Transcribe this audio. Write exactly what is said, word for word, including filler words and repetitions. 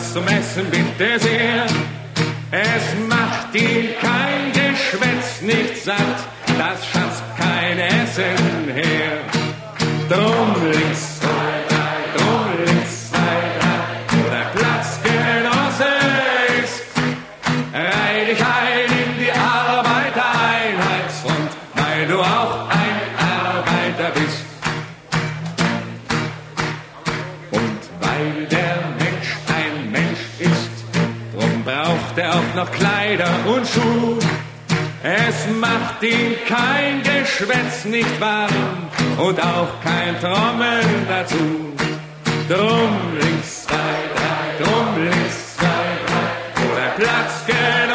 was zum Essen bitte sehr. Es macht ihn kein Geschwätz nicht satt, das schafft kein Essen her. Drum links, zwei, drei, drum links, zwei, drei, wo der Platzgenosse ist. Reih dich ein in die Arbeitereinheitsfront, weil du auch ein Arbeiter bist. Und weil der Mensch ein Mensch ist, drum braucht er auch noch Kleider und Schuh. Es macht ihn kein Geschwätz nicht warm und auch kein Trommeln dazu. Drum links, zwei, drei, drum links, zwei, drei, wo der Platz geht.